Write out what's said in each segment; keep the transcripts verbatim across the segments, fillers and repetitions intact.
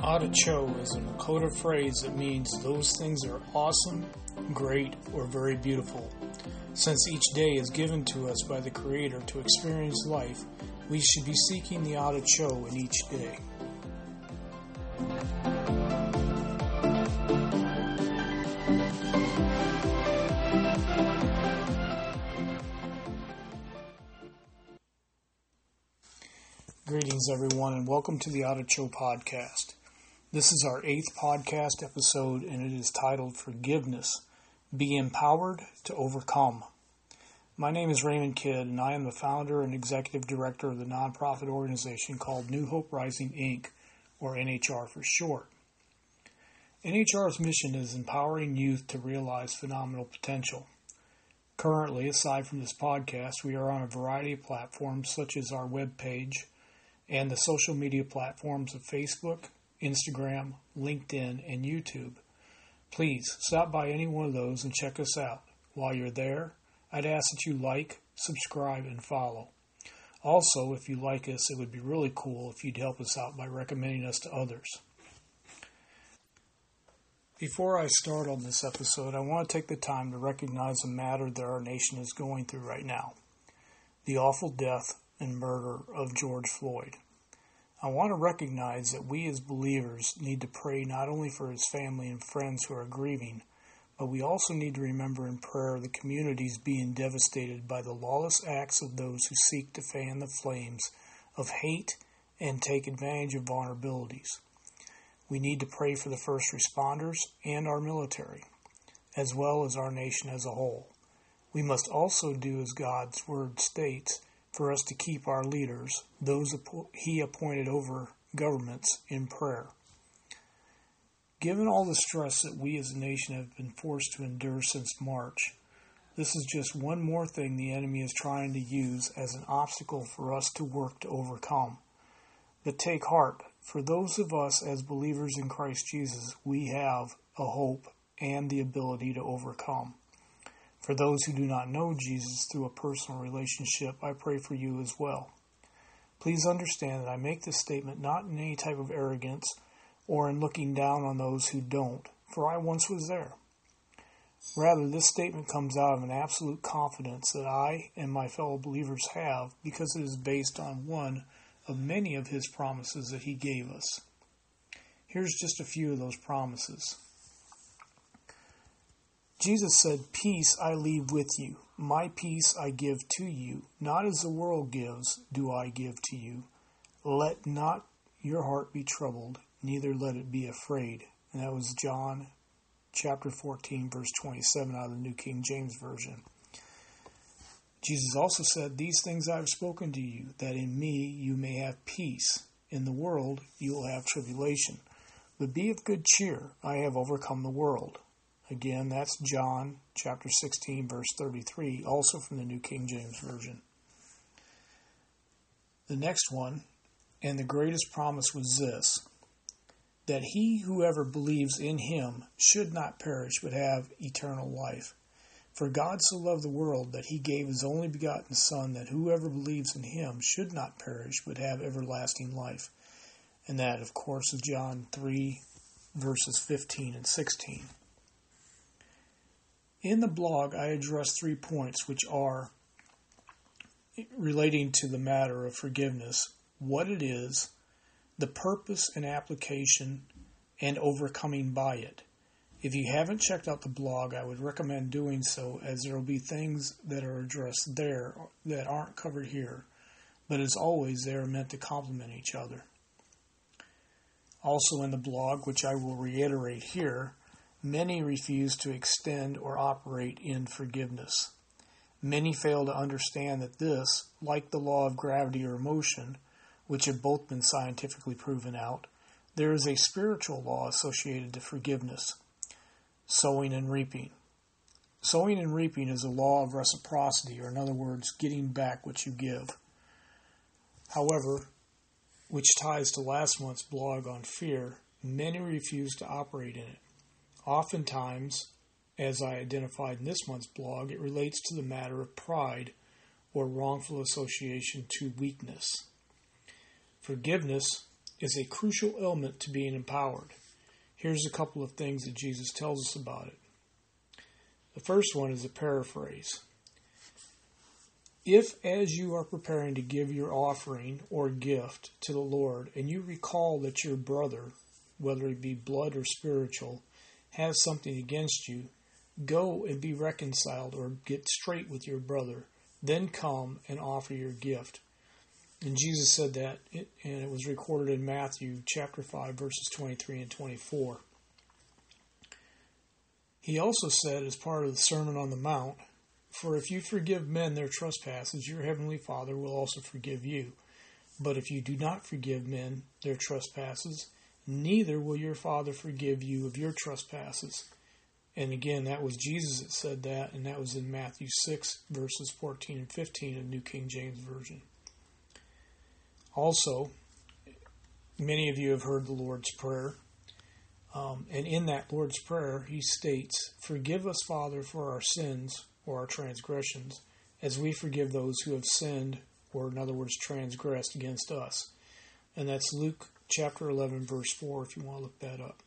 Artichoke is a Lakota phrase that means those things are awesome, great, or very beautiful. Since each day is given to us by the Creator to experience life, we should be seeking the artichoke in each day. Greetings, everyone, and welcome to the Artichoke Podcast. This is our eighth podcast episode, and it is titled Forgiveness. Be empowered to overcome. My name is Raymond Kidd, and I am the founder and executive director of the nonprofit organization called New Hope Rising, Incorporated, or N H R for short. N H R's mission is empowering youth to realize phenomenal potential. Currently, aside from this podcast, we are on a variety of platforms such as our webpage and the social media platforms of Facebook, Instagram, LinkedIn, and YouTube. Please stop by any one of those and check us out. While you're there, I'd ask that you like, subscribe, and follow. Also, if you like us, it would be really cool if you'd help us out by recommending us to others. Before I start on this episode, I want to take the time to recognize a matter that our nation is going through right now: the awful death and murder of George Floyd. I want to recognize that we as believers need to pray not only for his family and friends who are grieving, but we also need to remember in prayer the communities being devastated by the lawless acts of those who seek to fan the flames of hate and take advantage of vulnerabilities. We need to pray for the first responders and our military, as well as our nation as a whole. We must also do as God's word states, for us to keep our leaders, those he appointed over governments, in prayer. Given all the stress that we as a nation have been forced to endure since March, this is just one more thing the enemy is trying to use as an obstacle for us to work to overcome. But take heart, for those of us as believers in Christ Jesus, we have a hope and the ability to overcome. For those who do not know Jesus through a personal relationship, I pray for you as well. Please understand that I make this statement not in any type of arrogance or in looking down on those who don't, for I once was there. Rather, this statement comes out of an absolute confidence that I and my fellow believers have because it is based on one of many of his promises that he gave us. Here's just a few of those promises. Jesus said, "Peace I leave with you. My peace I give to you. Not as the world gives, do I give to you. Let not your heart be troubled, neither let it be afraid." And that was John chapter fourteen, verse twenty-seven out of the New King James Version. Jesus also said, "These things I have spoken to you, that in me you may have peace. In the world you will have tribulation. But be of good cheer. I have overcome the world." Again, that's John chapter sixteen, verse thirty-three, also from the New King James Version. The next one, and the greatest promise, was this: that he who ever believes in him should not perish but have eternal life. For God so loved the world that he gave his only begotten Son, that whoever believes in him should not perish but have everlasting life. And that, of course, is John three, verses fifteen and sixteen. In the blog, I address three points, which are relating to the matter of forgiveness: what it is, the purpose and application, and overcoming by it. If you haven't checked out the blog, I would recommend doing so, as there will be things that are addressed there that aren't covered here. But as always, they are meant to complement each other. Also in the blog, which I will reiterate here, many refuse to extend or operate in forgiveness. Many fail to understand that this, like the law of gravity or motion, which have both been scientifically proven out, there is a spiritual law associated to forgiveness: sowing and reaping. Sowing and reaping is a law of reciprocity, or in other words, getting back what you give. However, which ties to last month's blog on fear, many refuse to operate in it. Oftentimes, as I identified in this month's blog, it relates to the matter of pride or wrongful association to weakness. Forgiveness is a crucial element to being empowered. Here's a couple of things that Jesus tells us about it. The first one is a paraphrase. If, as you are preparing to give your offering or gift to the Lord, and you recall that your brother, whether it be blood or spiritual, has something against you, go and be reconciled or get straight with your brother. Then come and offer your gift. And Jesus said that, and it was recorded in Matthew chapter five, verses twenty-three and twenty-four. He also said, as part of the Sermon on the Mount, for if you forgive men their trespasses, your heavenly Father will also forgive you. But if you do not forgive men their trespasses, neither will your Father forgive you of your trespasses. And again, that was Jesus that said that, and that was in Matthew six, verses fourteen and fifteen of New King James Version. Also, many of you have heard the Lord's Prayer. Um, and in that Lord's Prayer, he states, forgive us, Father, for our sins or our transgressions, as we forgive those who have sinned, or in other words, transgressed against us. And that's Luke chapter eleven, verse four, if you want to look that up.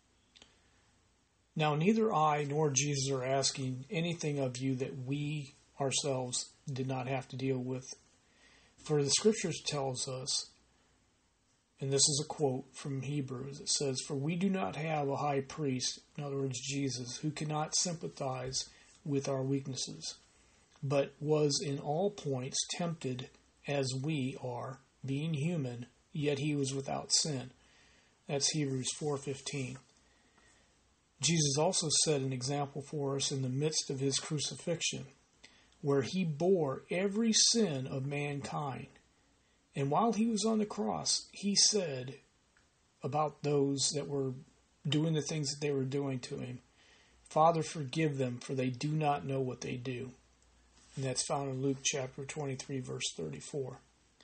Now, neither I nor Jesus are asking anything of you that we ourselves did not have to deal with. For the Scriptures tells us, and this is a quote from Hebrews, it says, for we do not have a high priest, in other words, Jesus, who cannot sympathize with our weaknesses, but was in all points tempted as we are, being human, yet he was without sin. That's Hebrews four fifteen. Jesus also set an example for us in the midst of his crucifixion, where he bore every sin of mankind. And while he was on the cross, he said about those that were doing the things that they were doing to him, Father, forgive them, for they do not know what they do. And that's found in Luke chapter twenty-three, verse thirty-four.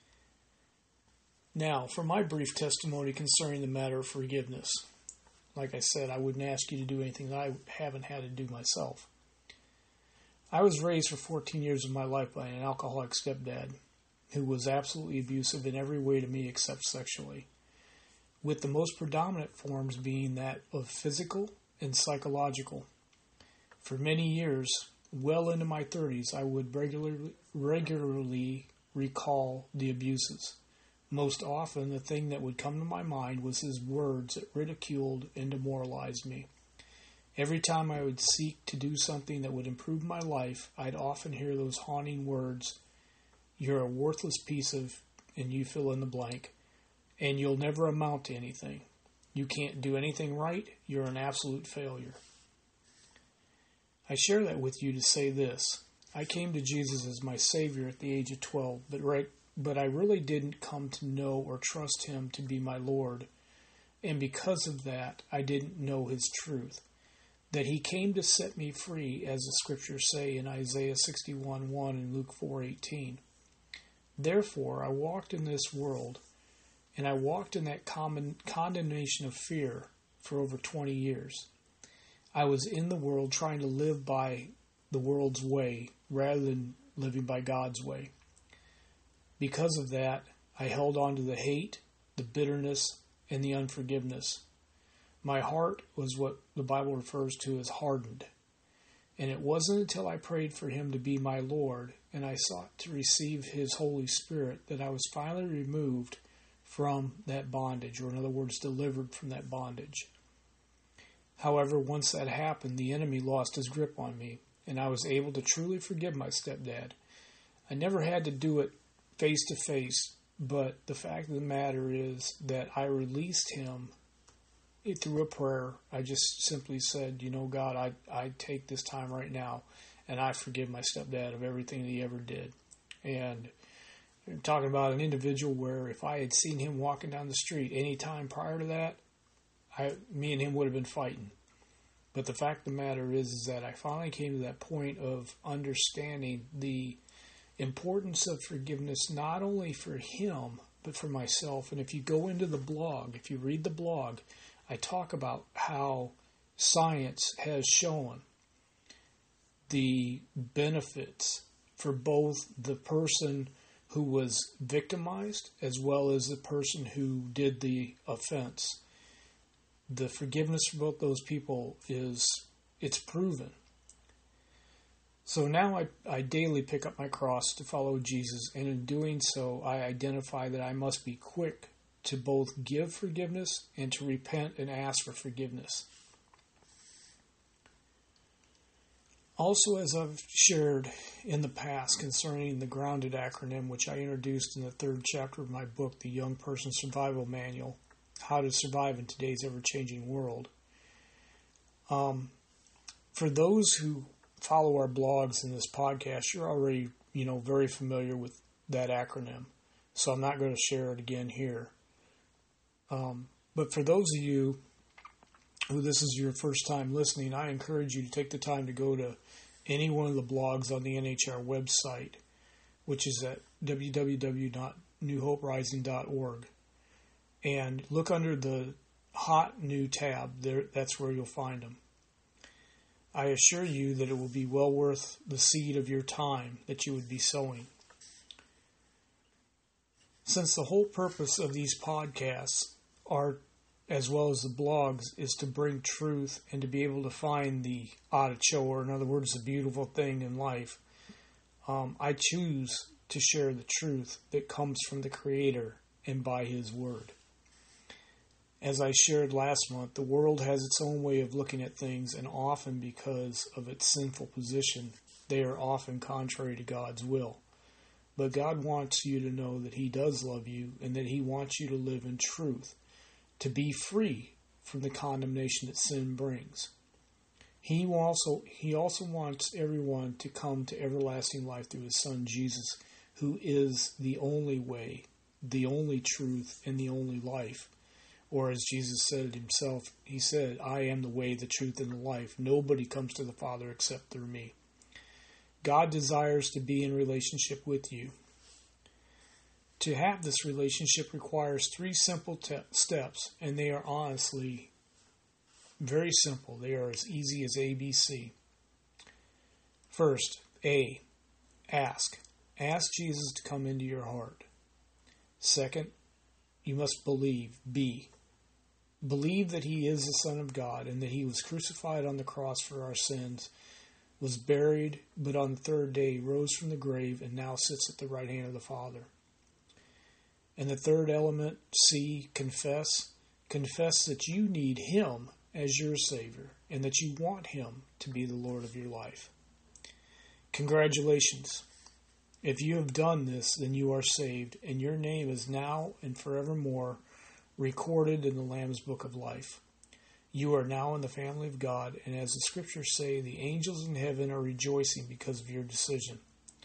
Now, for my brief testimony concerning the matter of forgiveness. Like I said, I wouldn't ask you to do anything that I haven't had to do myself. I was raised for fourteen years of my life by an alcoholic stepdad who was absolutely abusive in every way to me except sexually, with the most predominant forms being that of physical and psychological. For many years, well into my thirties, I would regularly, regularly recall the abuses. Most often, the thing that would come to my mind was his words that ridiculed and demoralized me. Every time I would seek to do something that would improve my life, I'd often hear those haunting words, you're a worthless piece of, and you fill in the blank, and you'll never amount to anything. You can't do anything right, you're an absolute failure. I share that with you to say this. I came to Jesus as my Savior at the age of twelve, but right But I really didn't come to know or trust him to be my Lord. And because of that, I didn't know his truth. That he came to set me free, as the scriptures say in Isaiah sixty-one one and Luke four eighteen. Therefore, I walked in this world, and I walked in that common condemnation of fear for over twenty years. I was in the world trying to live by the world's way rather than living by God's way. Because of that, I held on to the hate, the bitterness, and the unforgiveness. My heart was what the Bible refers to as hardened. And it wasn't until I prayed for him to be my Lord and I sought to receive his Holy Spirit that I was finally removed from that bondage, or in other words, delivered from that bondage. However, once that happened, the enemy lost his grip on me, and I was able to truly forgive my stepdad. I never had to do it face to face, but the fact of the matter is that I released him through a prayer. I just simply said, you know, God, I I take this time right now, and I forgive my stepdad of everything that he ever did. And I'm talking about an individual where if I had seen him walking down the street any time prior to that, I, me and him would have been fighting. But the fact of the matter is, is that I finally came to that point of understanding the importance of forgiveness, not only for him, but for myself. And if you go into the blog, if you read the blog, I talk about how science has shown the benefits for both the person who was victimized as well as the person who did the offense. The forgiveness for both those people is, it's proven. So now I, I daily pick up my cross to follow Jesus, and in doing so, I identify that I must be quick to both give forgiveness and to repent and ask for forgiveness. Also, as I've shared in the past concerning the GROUNDED acronym, which I introduced in the third chapter of my book, The Young Person Survival Manual, How to Survive in Today's Ever-Changing World. Um, for those who follow our blogs and this podcast, you're already, you know, very familiar with that acronym. So I'm not going to share it again here. Um, but for those of you who this is your first time listening, I encourage you to take the time to go to any one of the blogs on the N H R website, which is at w w w dot new hope rising dot org, and look under the Hot New tab. There, that's where you'll find them. I assure you that it will be well worth the seed of your time that you would be sowing. Since the whole purpose of these podcasts are, as well as the blogs, is to bring truth and to be able to find the artichoke, or in other words, the beautiful thing in life, um, I choose to share the truth that comes from the Creator and by His Word. As I shared last month, the world has its own way of looking at things, and often because of its sinful position, they are often contrary to God's will. But God wants you to know that He does love you and that He wants you to live in truth, to be free from the condemnation that sin brings. He also, he also wants everyone to come to everlasting life through His Son Jesus, who is the only way, the only truth, and the only life. Or as Jesus said it Himself, He said, I am the way, the truth, and the life. Nobody comes to the Father except through me. God desires to be in relationship with you. To have this relationship requires three simple te- steps, and they are honestly very simple. They are as easy as A B C. First, A, ask. Ask Jesus to come into your heart. Second, you must believe. B, believe that He is the Son of God and that He was crucified on the cross for our sins, was buried, but on the third day rose from the grave and now sits at the right hand of the Father. And the third element, C, confess. Confess that you need Him as your Savior and that you want Him to be the Lord of your life. Congratulations. If you have done this, then you are saved, and your name is now and forevermore recorded in the Lamb's Book of Life. You are now in the family of God, and as the Scriptures say, the angels in heaven are rejoicing because of your decision.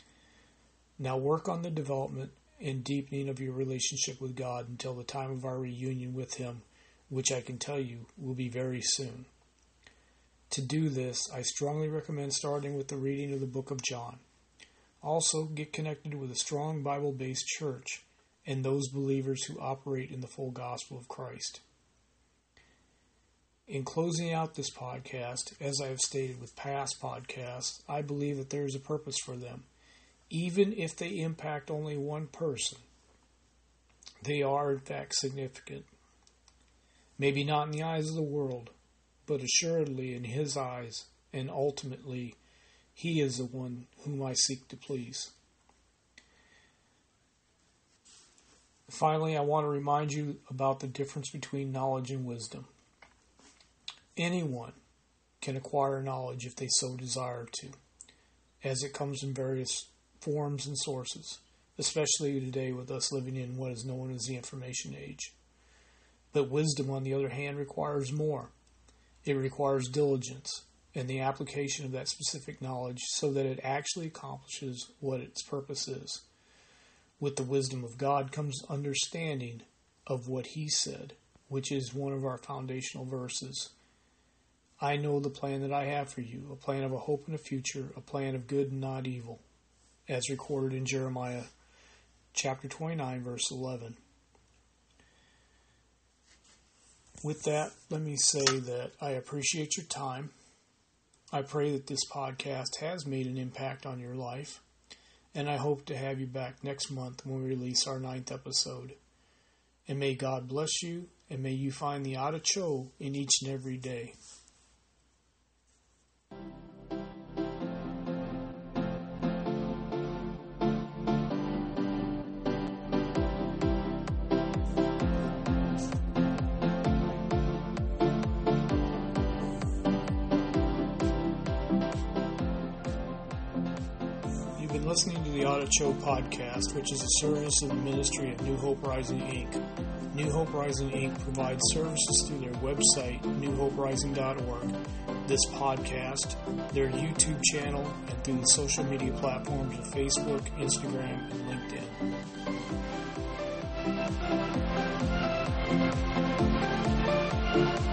Now work on the development and deepening of your relationship with God until the time of our reunion with Him, which I can tell you will be very soon. To do this, I strongly recommend starting with the reading of the book of John. Also, get connected with a strong Bible-based church and those believers who operate in the full gospel of Christ. In closing out this podcast, as I have stated with past podcasts, I believe that there is a purpose for them. Even if they impact only one person, they are in fact significant. Maybe not in the eyes of the world, but assuredly in His eyes, and ultimately, He is the one whom I seek to please. Finally, I want to remind you about the difference between knowledge and wisdom. Anyone can acquire knowledge if they so desire to, as it comes in various forms and sources, especially today with us living in what is known as the information age. But wisdom, on the other hand, requires more. It requires diligence and the application of that specific knowledge so that it actually accomplishes what its purpose is. With the wisdom of God comes understanding of what He said, which is one of our foundational verses. I know the plan that I have for you, a plan of a hope and a future, a plan of good and not evil, as recorded in Jeremiah chapter twenty-nine, verse eleven. With that, let me say that I appreciate your time. I pray that this podcast has made an impact on your life. and I hope to have you back next month when we release our ninth episode. And may God bless you, and may you find the Otter Cho in each and every day. You've been listening to the Otter Cho podcast, which is a service of the ministry of New Hope Rising, Incorporated. New Hope Rising, Incorporated provides services through their website, new hope rising dot org, this podcast, their YouTube channel, and through the social media platforms of Facebook, Instagram, and LinkedIn.